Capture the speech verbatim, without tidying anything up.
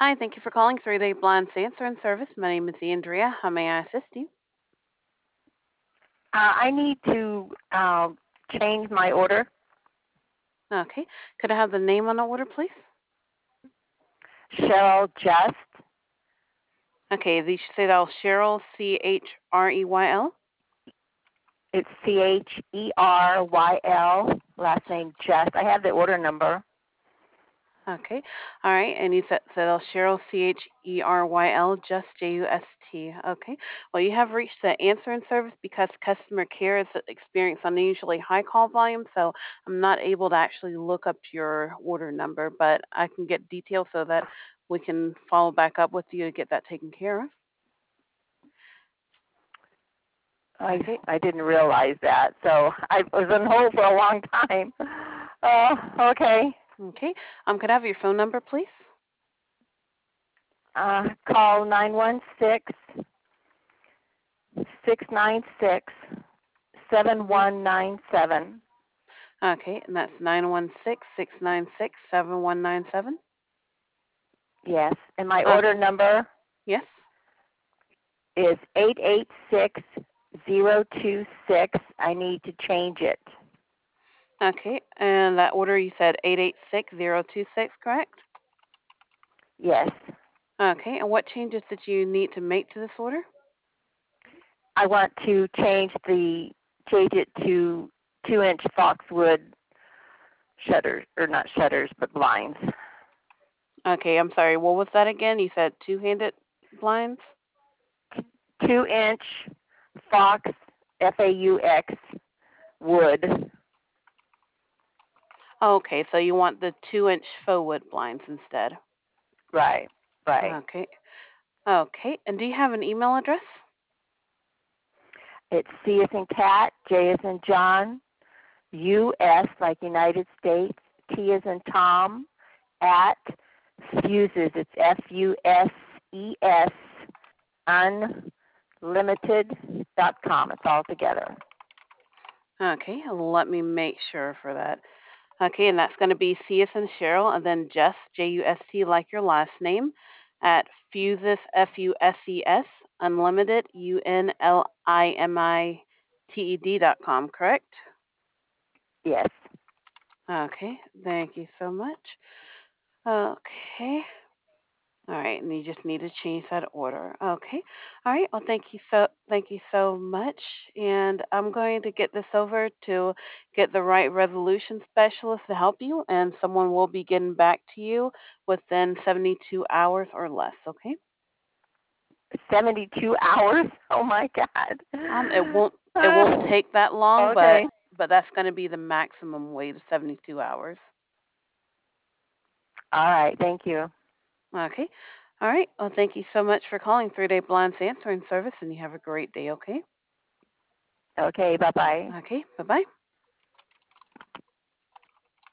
Hi, thank you for calling Three Day Blind Answer and Service. My name is Andrea. How may I assist you? Uh, I need to uh, change my order. Okay. Could I have the name on the order, please? Cheryl Just. Okay, you should say that was Cheryl, C H R E Y L. It's C H E R Y L. Last name Just. I have the order number. Okay. All right. And you said, said that was Cheryl, C H E R Y L, Just, J U S T. Okay. Well, you have reached the answering service because customer care is experiencing unusually high call volume, so I'm not able to actually look up your order number, but I can get details so that we can follow back up with you to get that taken care of. I Okay. I didn't realize that, so I was on hold for a long time. Uh, okay. Okay. Um, could I have your phone number, please? Uh, call nine one six, six nine six, seven one nine seven. Okay, and that's nine one six, six nine six, seven one nine seven. Yes. And my Uh, order number yes. is eight eight six zero two six. I need to change it. Okay, and that order you said eight eight six zero two six, correct? Yes. Okay, and what changes did you need to make to this order? I want to change the change it to two inch Foxwood shutters, or not shutters, but blinds. Okay, I'm sorry, what was that again? You said two-handed blinds? Two inch Fox F A U X wood. Okay, so you want the two-inch faux wood blinds instead. Right. Right. Okay. Okay, and do you have an email address? It's C as in cat, J as in John, U S like United States, T as in Tom, at fuses. It's F U S E S unlimited dot com. It's all together. Okay, let me make sure for that. Okay, and that's going to be C as in Cheryl, and then Just, J U S T, like your last name, at Fuses, F U S E S, Unlimited, U N L I M I T E D dot com, correct? Yes. Okay, thank you so much. Okay. All right, and you just need to change that order. Okay. All right. Well, thank you so thank you so much, and I'm going to get this over to get the right resolution specialist to help you, and someone will be getting back to you within seventy-two hours or less. Okay. seventy-two hours? Oh my God. Um, it won't it won't Uh, take that long, but okay. but that's going to be the maximum wait of seventy-two hours. All right. Thank you. Okay. All right. Well, thank you so much for calling Three Day Blinds Answering Service, and you have a great day. Okay. Okay. Bye bye. Okay. Bye bye.